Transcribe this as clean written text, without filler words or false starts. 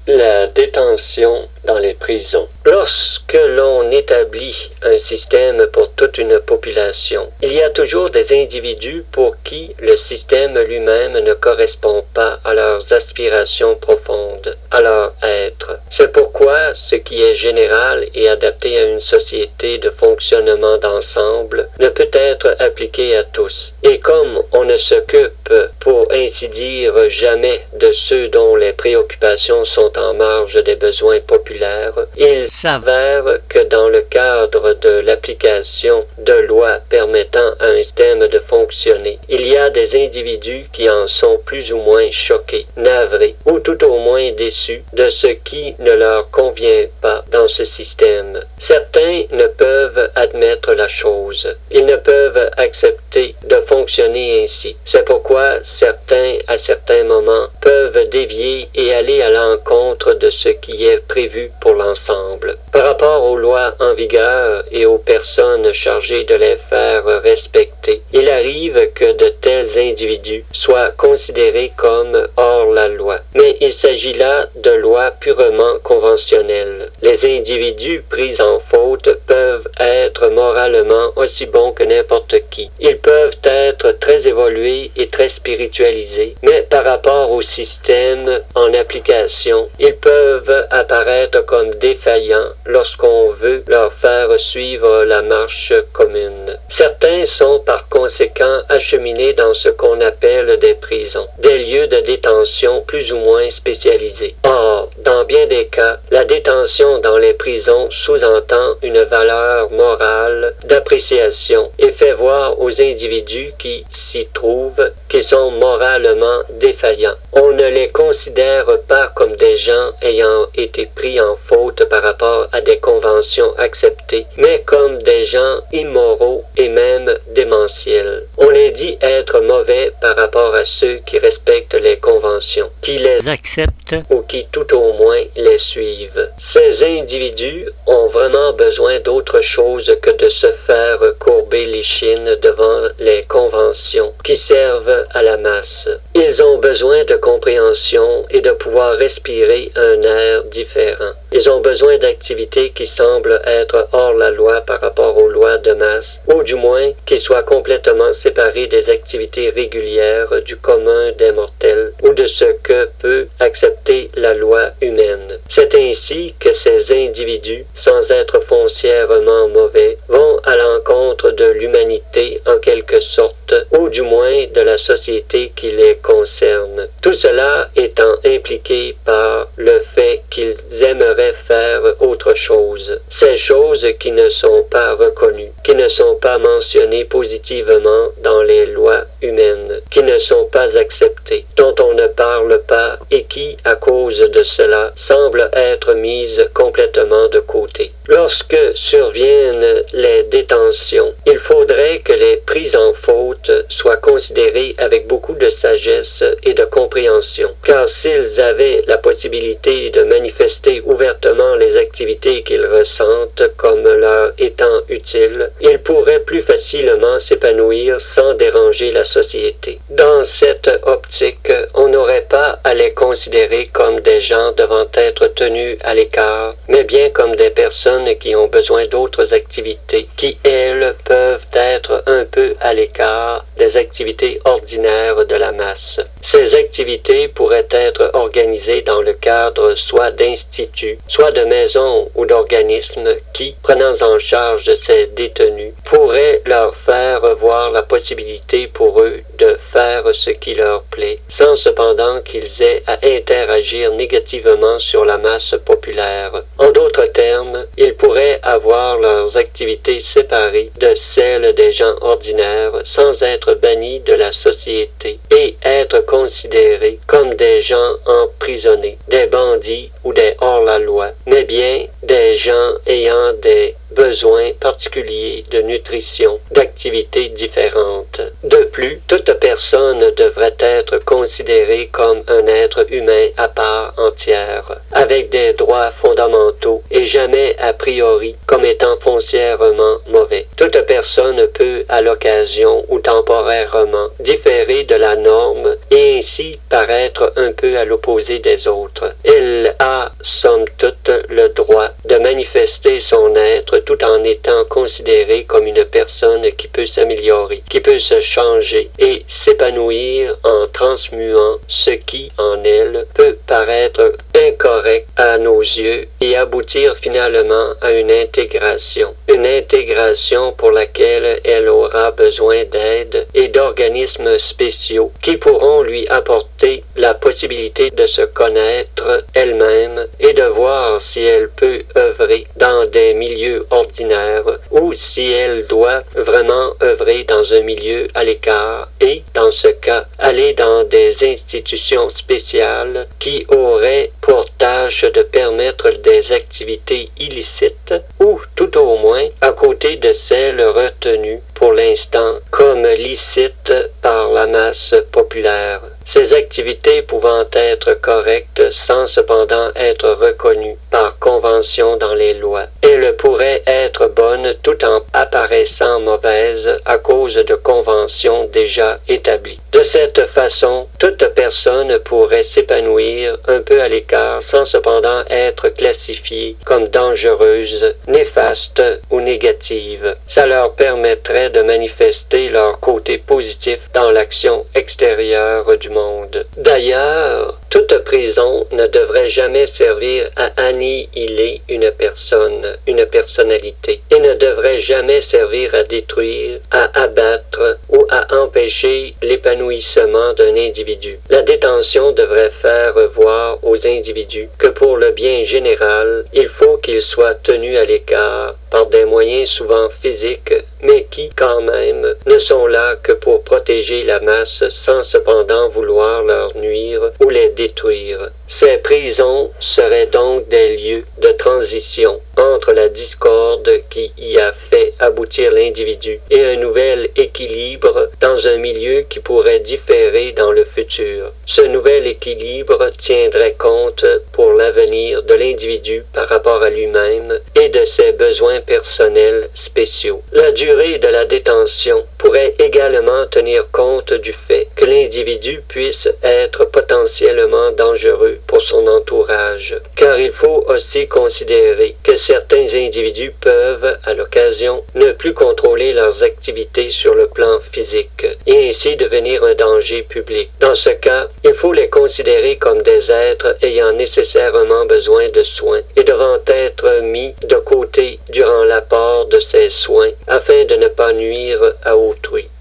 La détention dans les prisons. Lorsque l'on établit un système pour toute une population, il y a toujours des individus pour qui le système lui-même ne correspond pas à leurs aspirations profondes, à leur être. C'est pourquoi ce qui est général et adapté à une société de fonctionnement d'ensemble ne peut être appliqué à tous. Et comme on ne s'occupe, pour ainsi dire, jamais de ceux dont les préoccupations sont en marge des besoins populaires, il s'avère que dans le cadre de l'application de lois permettant à un système de fonctionner, il y a des individus qui en sont plus ou moins choqués, navrés ou tout au moins déçus de ce qui ne leur convient pas dans ce système. Certains ne peuvent admettre la chose. Ils ne peuvent accepter de fonctionner ainsi. C'est pourquoi certains, à certains moments, peuvent dévier et aller à l'encontre de ce qui est prévu pour l'ensemble. Par rapport aux lois en vigueur et aux personnes chargées de les faire respecter, il arrive que de tels individus soient considérés comme hors la loi. Mais il s'agit là de lois purement conventionnelles. Les individus pris en faute peuvent être moralement aussi bons que n'importe qui. Ils peuvent être très évolués et très spiritualisés, mais par rapport au système en application, ils peuvent apparaître comme défaillants lorsqu'on veut leur faire suivre la marche commune. Certains sont par conséquent acheminés dans ce qu'on appelle des prisons, des lieux de détention plus ou moins spécialisés. Or, dans bien des cas, la détention dans les prisons sous-entend une valeur morale d'appréciation et fait voir aux individus qui s'y trouvent qu'ils sont moralement défaillants. On ne les considère pas comme des gens ayant été pris en faute par rapport à des conventions acceptées, mais comme des gens immoraux et même démentiels. On les dit être mauvais par rapport à ceux qui respectent les conventions, qui les acceptent ou qui tout au moins les suivent. Ces individus ont vraiment besoin d'autre chose que de se faire courber l'échine devant les conventions qui servent à la masse. Ils ont besoin de compréhension et de pouvoir respirer un air différent. Ils ont besoin d'activités qui semblent être hors la loi par rapport aux lois de masse, ou du moins qui soient complètement séparées des activités régulières du commun des mortels ou de ce que peut accepter la loi humaine. C'est ainsi que ces individus, sans être foncièrement mauvais, vont à l'encontre de l'humanité en quelque sorte, ou du moins de la société qui les concerne. Tout cela étant impliqué par le fait qu'ils aimeraient faire autre chose. Ces choses qui ne sont pas reconnues, qui ne sont pas mentionnées positivement dans les lois humaines, qui ne sont pas acceptées, dont on ne parle pas et qui, à cause de cela, semblent être mises complètement de côté. Lorsque surviennent les détentions, il faudrait que les prises en faute soient considérées avec beaucoup de sagesse et de compréhension, car s'ils avaient la possibilité de manifester ouvertement les activités qu'ils ressentent comme leur étant utiles, ils pourraient plus facilement s'épanouir sans déranger la société. Dans cette optique, on n'aurait pas à les considérer comme des gens devant être tenus à l'écart, mais bien comme des personnes qui ont besoin d'autres activités, qui, elles, peuvent être un peu à l'écart des activités ordinaires de la masse. Ces activités pourraient être organisées dans le cadre soit d'instituts, soit de maisons ou d'organismes qui, prenant en charge ces détenus, pourraient leur faire voir la possibilité pour eux de faire ce qui leur plaît, sans cependant qu'ils aient à interagir négativement sur la masse populaire. En d'autres termes, ils pourraient avoir leurs activités séparées de celles des gens ordinaires sans être bannis de la société et être considérés comme des gens emprisonnés, des bandits ou des hors-la-loi, mais bien des gens ayant des besoins particuliers de nutrition, d'activités différentes. De plus, toute personne devrait être considérée comme un être humain à part entière, avec des droits fondamentaux et jamais a priori comme étant foncièrement mauvais. Toute personne peut, à l'occasion ou temporairement, différer de la norme et ainsi paraître un peu à l'opposé des autres. Elle a, somme toute, le droit de manifester son être tout en étant considérée comme une personne qui peut s'améliorer, qui peut se changer et s'épanouir en transmuant ce qui, en elle, peut paraître incorrect à nos yeux et aboutir finalement à une intégration pour laquelle elle aura besoin d'aide et d'organismes spéciaux qui pourront lui apporter la possibilité de se connaître elle-même et de voir si elle peut œuvrer dans des milieux ordinaires ou si elle doit vraiment œuvrer dans un milieu à l'écart et, dans ce cas, aller dans des institutions spéciales qui auraient pour tâche de permettre des activités illicites ou, tout au moins, à côté de celles retenues pour l'instant comme licites par la masse populaire. Ces activités pouvant être correctes sans cependant être reconnues par convention dans les lois. Elles pourraient être bonnes tout en apparaissant mauvaises à cause de conventions déjà établies. De cette façon, toute personne pourrait s'épanouir un peu à l'écart sans cependant être classifiée comme dangereuse, néfaste ou négative. Ça leur permettrait de manifester leur côté positif dans l'action extérieure du monde. D'ailleurs, toute prison ne devrait jamais servir à annihiler une personne, une personnalité, et ne devrait jamais servir à détruire, à abattre ou à empêcher l'épanouissement d'un individu. La détention devrait faire voir aux individus que pour le bien général, il faut qu'ils soient tenus à l'écart par des moyens souvent physiques, mais qui, quand même, ne sont là que pour protéger la masse sans cependant vouloir leur nuire ou les détruire. Ces prisons seraient donc des lieux de transition entre la discorde qui y a fait aboutir l'individu et un nouvel équilibre dans un milieu qui pourrait différer dans le futur. Ce nouvel équilibre tiendrait compte pour l'avenir de l'individu par rapport à lui-même et de ses besoins personnels spéciaux. La durée de la détention pourrait également tenir compte du fait que l'individu puisse être potentiellement dangereux pour son entourage, car il faut aussi considérer que certains individus peuvent, à l'occasion, ne plus contrôler leurs activités sur le plan physique et ainsi devenir un danger public. Dans ce cas, il faut les considérer comme des êtres ayant nécessairement besoin de soins et devant être mis de côté durant l'apport de ces soins afin de ne pas nuire à autrui.